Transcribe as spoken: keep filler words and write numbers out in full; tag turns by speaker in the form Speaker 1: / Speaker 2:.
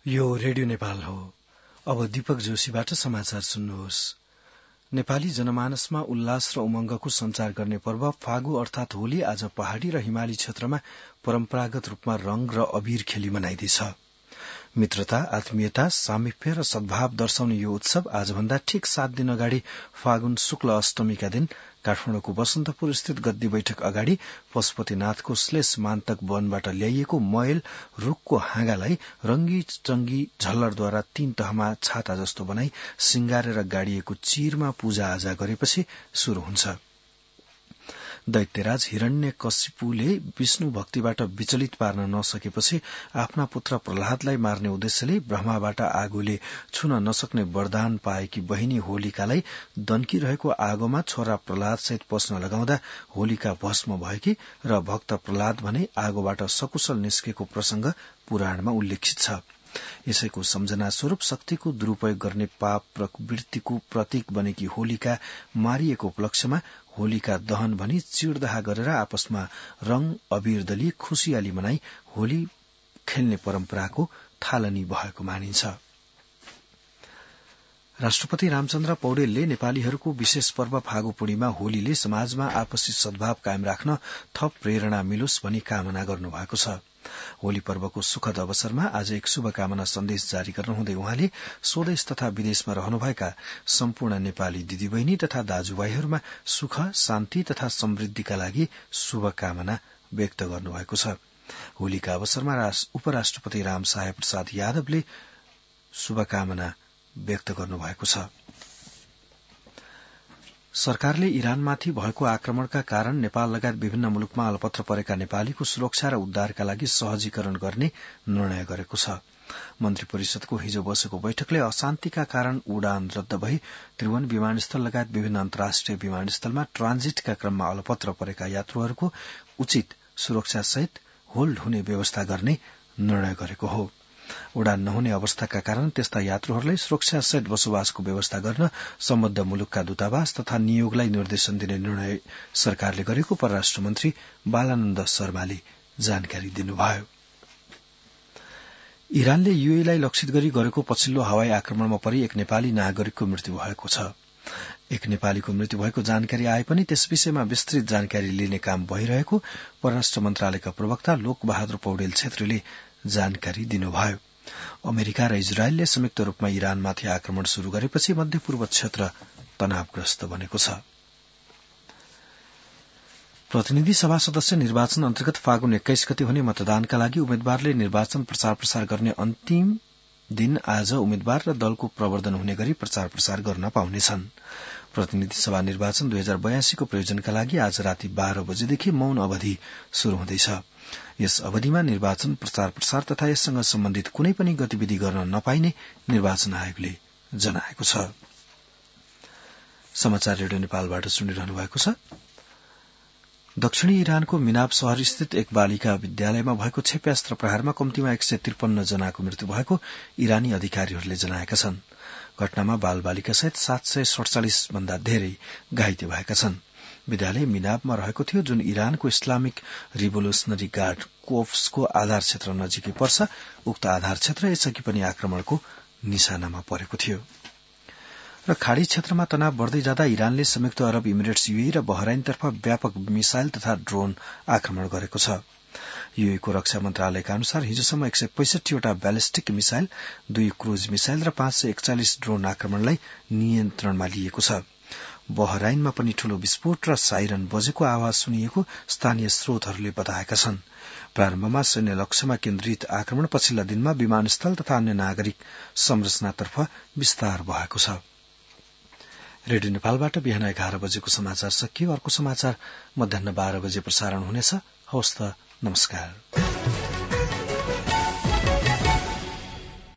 Speaker 1: यो रेडियो नेपाल हो। अब दीपक जोशीबाट समाचार सुन्नुहोस्। नेपाली जनमानसमा उल्लास र उमंगको संचार गर्ने पर्व फागु अर्थात होली आज पहाड़ी र हिमाली क्षेत्रमा परम्परागत रूपमा रंग र अबीर खेली मनाइँदैछ। मित्रता, आत्मीयता, सामिप्य र सद्भाव दर्शाउने यो उत्सव आजभन्दा ठिक सात दिन अगाडि फागुन शुक्ल अष्टमीका दिन काठमाडौँको बसन्तपुर स्थित गद्दी बैठक अगाडि पशुपतिनाथको श्लेष मान्तक वनबाट ल्याइएको मयल रूखको हाँगालाई रंगी चंगी झल्लरद्वारा तीन तहमा छाता जस्तो बनाई सिंगारेर गाडिएको चिरमा पूजा आजा गरेपछि शुरू हुन्छ। दैत्यराज हिरण्यकशिपुले विष्णु भक्तिबाट विचलित पार्न नसकेपछि आफ्ना पुत्र प्रह्लादलाई मार्ने उद्देश्यले ब्रह्माबाट आगोले छुन नसक्ने वरदान पाएकी बहिनी होलिकालाई दन्किरहेको आगोमा छोरा प्रह्लाद सहित पस्न लगाउँदा होलिका भस्म भएकी र भक्त प्रह्लाद भने आगोबाट सकुशल निस्केको प्रसंग पुराणमा उल्लेखित छ। यसैको सम्झना स्वरूप शक्तिको दुरूपयोग गर्ने पाप प्रवृत्तिको प्रतीक बनेकी होलिका मारिएको उपलक्ष्यमा होलिका दहन भनी चिरदाह गरेर आपसमा रंग अबीर दली खुशियाली मनाई होली खेल्ने परम्पराको थालनी भएको मानिन्छ। राष्ट्रपति रामचन्द्र पौडेलले नेपालीहरूको विशेष पर्व फागु पूर्णिमा होलीले समाजमा आपसी सद्भाव कायम राख्न थप प्रेरणा मिलोस् भनी कामना गर्नुभएको छ। होली पर्वको सुखद अवसरमा आज एक शुभकामना सन्देश जारी गर्नुहुँदै उहाँले स्वदेश तथा विदेशमा रहनुभएका सम्पूर्ण नेपाली दिदीबहिनी तथा दाजुभाइहरूमा सुख, शान्ति तथा समृद्धिका लागि शुभकामना व्यक्त गर्नुभएको छ। होलीका अवसरमा उपराष्ट्रपति रामसाहेब प्रसाद यादवले शुभकामना व्यक्त गर्नुभएको छ। सरकारले इरानमाथि भएको आक्रमणका कारण नेपाल लगायत विभिन्न मुलुकमा अलपत्र परेका नेपालीको सुरक्षा र उद्धारका लागि सहजीकरण गर्ने निर्णय गरेको छ। मन्त्री परिषदको हिजो बसेको बैठकले अशान्तिका कारण उडान रद्द भई त्रिभुवन विमानस्थल लगायत विभिन्न अन्तर्राष्ट्रिय विमानस्थलमा ट्रान्जिटका क्रममा अलपत्र परेका यात्रुहरूको उचित सुरक्षासहित होल्ड हुने व्यवस्था गर्ने निर्णय गरेको हो। उडान नहुने अवस्थाका कारण त्यस्ता यात्रुहरूलाई सुरक्षासहित बसोबासको व्यवस्था गर्न सम्बद्ध मुलुकका दूतावास तथा नियोगलाई निर्देशन दिने निर्णय सरकारले गरेको परराष्ट्र मन्त्री बालानन्द शर्माले जानकारी दिनुभयो। इरानले यूएईलाई लक्षित गरी गरेको पछिल्लो हवाई आक्रमणमा परि एक नेपाली नागरिकको मृत्यु भएको छ। एक नेपालीको मृत्यु भएको जानकारी आए पनि त्यस विषयमा विस्तृत जानकारी लिने काम भइरहेको परराष्ट्र मन्त्रालयका प्रवक्ता लोकबहादुर पौडेल छेत्रीले जानकारी दिनुभयो। अमेरिका र इजरायलले संयुक्त रूपमा इरानमाथि आक्रमण शुरू गरेपछि मध्यपूर्व क्षेत्र तनावग्रस्त बनेको छ। प्रतिनिधि सभा सदस्य निर्वाचन अन्तर्गत फागुन एक्काइस गते हुने मतदानका लागि उम्मेद्वारले निर्वाचन प्रचार प्रसार गर्ने अन्तिम दिन आज उम्मेद्वार र दलको प्रवर्धन हुने गरी प्रचार प्रसार गर्न पाउनेछन्। प्रतिनिधि सभा निर्वाचन दुई हजार बयासीको प्रयोजनका लागि आज राति बाह्र बजेदेखि मौन अवधि शुरू हुँदैछ। यस अवधिमा निर्वाचन प्रचार प्रसार तथा यससँग सम्बन्धित कुनै पनि गतिविधि गर्न नपाइने निर्वाचन आयोगले जनाएको छ। समाचार रेडियो नेपालबाट सुनिरहनु भएको छ। दक्षिणी इरानको मिनाब शहर स्थित एक बालिका विद्यालयमा भएको क्षेप्यास्त्र प्रहारमा कम्तीमा एक सय त्रिपन्न जनाको मृत्यु भएको इरानी अधिकारीहरूले जनाएका छन्। घटनामा बाल बालिका सहित सात सय सड़चालिस भन्दा धेरै घाइते भएका छन्। विद्यालय मिनाबमा रहेको थियो, जुन इरानको इस्लामिक रिभोल्युसनरी गार्ड कोप्सको आधार क्षेत्र नजिकै पर्छ। उक्त आधार क्षेत्र यसअघि पनि आक्रमणको निशानामा परेको थियो। र खाड़ी क्षेत्रमा तनाव बढ़दै जाँदा इरानले संयुक्त अरब इमिरेट्स यूएई र बहराइनतर्फ व्यापक मिसाइल तथा ड्रोन आक्रमण गरेको छ। यूएईको रक्षा मन्त्रालयका अनुसार हिजोसम्म एक सय पैंसठीवटा ब्यालिस्टिक मिसाइल, दुई क्रूज मिसाइल र पाँच सय एकचालिस ड्रोन आक्रमणलाई नियन्त्रणमा लिएको छ। बहराइनमा पनि ठूलो विस्फोट र साइरन बजेको आवाज सुनिएको स्थानीय स्रोतहरूले बताएका छन्। प्रारम्भमा सैन्य लक्ष्यमा केन्द्रित आक्रमण पछिल्ला दिनमा विमानस्थल तथा अन्य नागरिक संरचनातर्फ विस्तार भएको छ। रेडियो नेपालबाट बिहान एघार बजेको समाचार सकियो। अर्को समाचार मध्याह बाह्र बजे प्रसारण हुनेछ। हवस् त, नमस्कार।